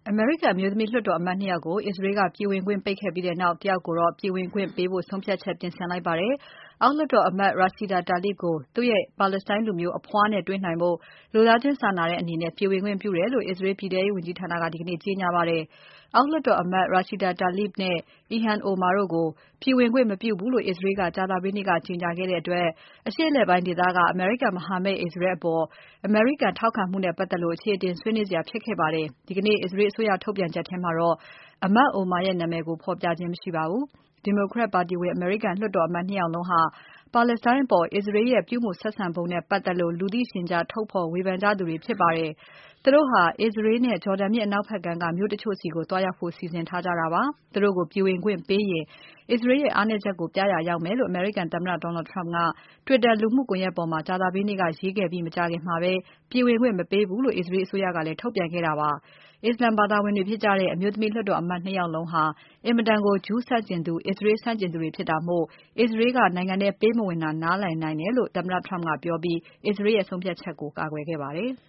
အမေရိကန်အမျိုးသမီးလွှတ်တော်အမတ် ၂ ယောက်ကို အစ္စရေးကပြည်ဝင်ခွင့်ပိတ်ခဲ့ပြီးနောက် တယောက်ကိုတော့ပြည်ဝင်ခွင့်ပေးဖို့ဆုံးဖြတ်ချက်ပြင်ဆင်လိုက်ပါတယ်။ အောက်လွှတ်တော်အမတ် Rashida Tlaib ကိုသူ့ရဲ့ပါလက်စတိုင်းလူမျိုးအဖွားနဲ့တွေ့နိုင်ဖို့ လူသားချင်းစာနာတဲ့အနေနဲ့ပြည်ဝင်ခွင့်ပြုတယ်လို့ အစ္စရေးပြည်ထဲရေးဝန်ကြီးဌာနက ဒီကနေ့ကြေညာပါတယ်။ အောက်လွှတ်တော်အမတ် Rashida Tlaib နဲ့ Ilhan Omar တို့ကို ပြည်ဝင်ခွင့်မပြုဘူးလို့ အစ္စရေးကကြာသပတေးနေ့က ကြေညာခဲ့တဲ့အတွက် အရှေ့အလယ်ပိုင်းဒေသက အမေရိကန်မဟာမိတ်အစ္စရေးအပေါ် အမေရိကန်ထောက်ခံမှုနဲ့ပတ်သက်လို့ အခြေအတင်ဆွေးနွေးစရာဖြစ်ခဲ့ပါတယ်။ ဒီကနေ့ အစ္စရေးအစိုးရထုတ်ပြန်ချက်ထဲမှာတော့ အမတ် Omar ရဲ့နာမည်ကို ဖော်ပြခြင်းမရှိပါဘူး။ Democrat ပါတီဝင် အမေရိကန်လွှတ်တော်အမတ် ၂ ယောက်လုံးဟာ ပါလက်စတိုင်းအပေါ် အစ္စရေးရဲ့ပြုမူဆက်ဆံပုံနဲ့ပတ်သက်လို့ လူသိရှင်ကြားထုတ်ဖော်ဝေဖန်ကြသူတွေဖြစ်ပါတယ်။ သူတို့ဟာ အစ္စရေးနဲ့ ဂျော်ဒန်မြစ်အနောက်ဖက်ကမ်းက မြို့တချို့ဆီသွားရောက်ဖို့ စီစဉ်ထားကြတာပါ။ သူတို့ကိုပြည်ဝင်ခွင့်ပေးရင် အစ္စရေးရဲ့အားနည်းချက်ကိုပြရာရောက်မယ်လို့ အမေရိကန်သမ္မတ Donald Trump က Twitter လူမှုကွန်ယက်ပေါ်မှာ ကြာသပတေးနေ့က ရေးခဲ့ပြီးမကြာခင်မှာပဲ ပြည်ဝင်ခွင့်မပေးဘူးလို့ အစ္စရေးအစိုးရကလည်းထုတ်ပြန်ခဲ့တာပါ။ အစ္စလာမ်ဘာသာဝင်တွေဖြစ်ကြတဲ့ အမျိုးသမီးလွှတ်တော်အမတ် ၂ ယောက်လုံးဟာ အင်မတန်ကို ဂျူးဆန့်ကျင်သူ အစ္စရေးဆန့်ကျင်သူတွေဖြစ်တာမို့ အစ္စရေးကနိုင်ငံထဲပေးမဝင်တာနားလည်နိုင်တယ်လို့ သမ္မတ Trump ကပြောပြီး အစ္စရေးရဲ့ဆုံးဖြတ်ချက်ကို ကာကွယ်ခဲ့ပါတယ်။